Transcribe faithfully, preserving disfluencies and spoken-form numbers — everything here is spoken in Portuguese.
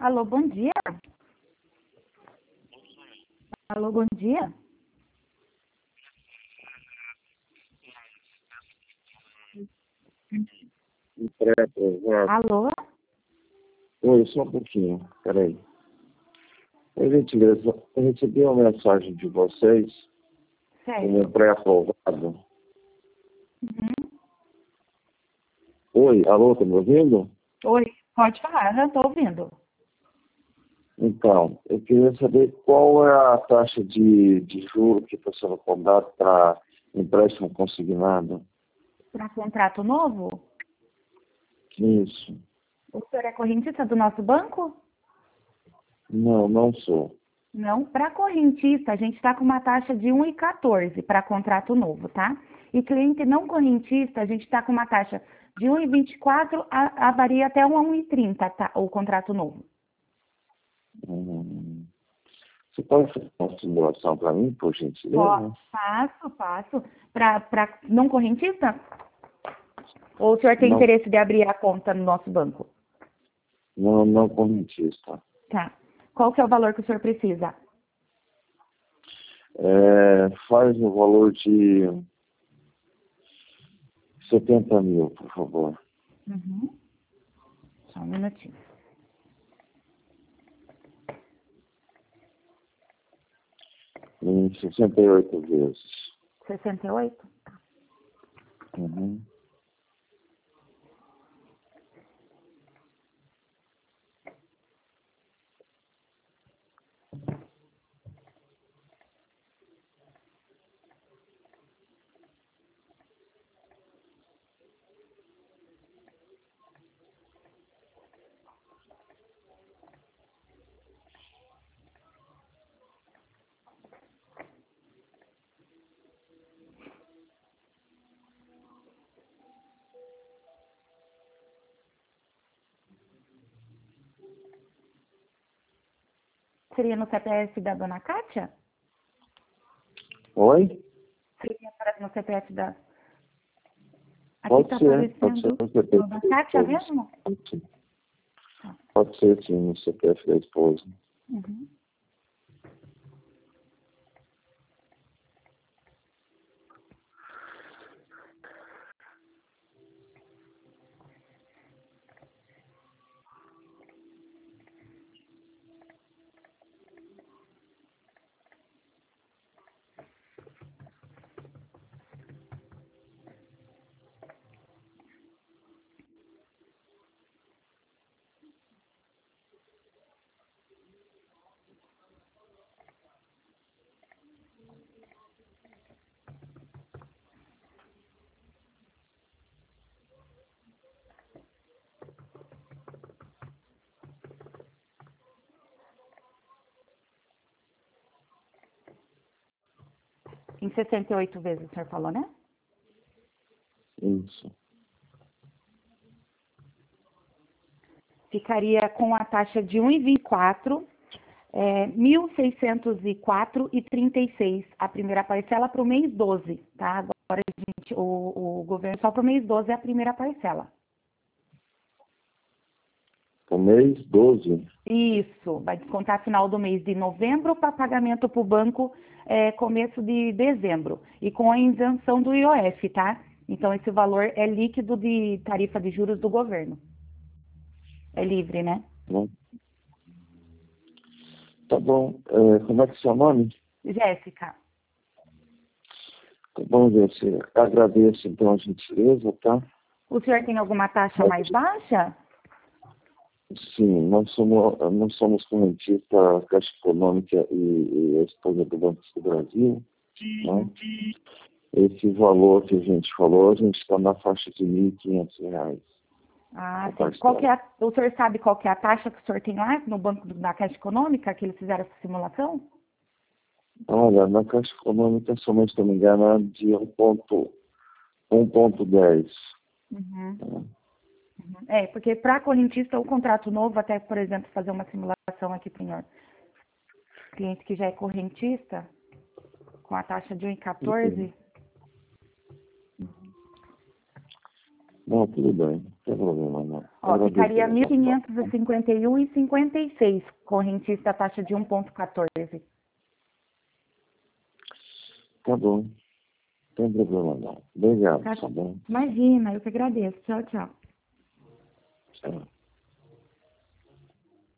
Alô, bom dia. Alô, bom dia. Alô? Oi, só um pouquinho, peraí. Por gentileza, eu recebi uma mensagem de vocês como Certo. pré-aprovado. Uhum. Oi, alô, tá me ouvindo? Oi, pode falar, eu estou ouvindo. Então, eu queria saber qual é a taxa de, de juros que está sendo cobrada para empréstimo consignado. Para contrato novo, Isso. o senhor é correntista do nosso banco? Não, não sou. Não, para correntista, a gente está com uma taxa de um vírgula quatorze para contrato novo, tá? E cliente não correntista, a gente está com uma taxa de um vírgula vinte e quatro, a, a varia até um vírgula trinta, tá? O contrato novo. Hum. Você pode fazer uma simulação para mim, por Ó, gentileza? passo, passo. Para não correntista? Ou o senhor tem Não, interesse de abrir a conta no nosso banco? não, não correntista. Tá. Qual que é o valor que o senhor precisa? É, faz no valor de setenta mil, por favor. Uhum. Só um minutinho. Em sessenta e oito vezes. sessenta e oito? Uhum. Seria no C P F da dona Kátia? Oi? Seria para no C P F da... Aqui Pode está ser, pode ser aparecendo no C P F da da Kátia esposa. mesmo? Pode ser, Tá. pode ser sim, no C P F da esposa. Uhum. Em sessenta e oito vezes, o senhor falou, né? Isso. Ficaria com a taxa de um vírgula vinte e quatro, é, mil seiscentos e quatro e trinta e seis, a primeira parcela para o mês doze, tá? Agora a gente, o, o governo só para o mês doze é a primeira parcela. O mês doze. Isso, vai descontar final do mês de novembro para pagamento para o banco é, começo de dezembro. E com a isenção do I O F, tá? Então esse valor é líquido de tarifa de juros do governo. É livre, né? Né? Tá bom. É, como é que é o seu nome? Jéssica, Tá bom, Jéssica. Agradeço então a gentileza, tá? o senhor tem alguma taxa mais baixa? Sim, nós somos, nós somos correntista Caixa Econômica e, e a esposa do Banco do Brasil, né? Esse valor que a gente falou, a gente está na faixa de mil e quinhentos reais. Ah, a sim. Qual que é parcela. a, o senhor sabe qual que é a taxa que o senhor tem lá no banco do- da Caixa Econômica, que eles fizeram essa simulação? Olha, na Caixa Econômica, somente, se não me engano, é de um ponto dez. Uhum. Né? Uhum. É, porque para correntista, o contrato novo, até, por exemplo, fazer uma simulação aqui para o senhor, cliente que já é correntista, com a taxa de um vírgula quatorze, Não, tudo bem, não tem problema não. Ó, ficaria mil quinhentos e cinquenta e um reais e cinquenta e seis centavos, correntista taxa de um vírgula quatorze. Tá bom. Não tem problema não. Obrigado, Tá tá bom. bom? Imagina, eu que agradeço. Tchau, tchau. Tchau.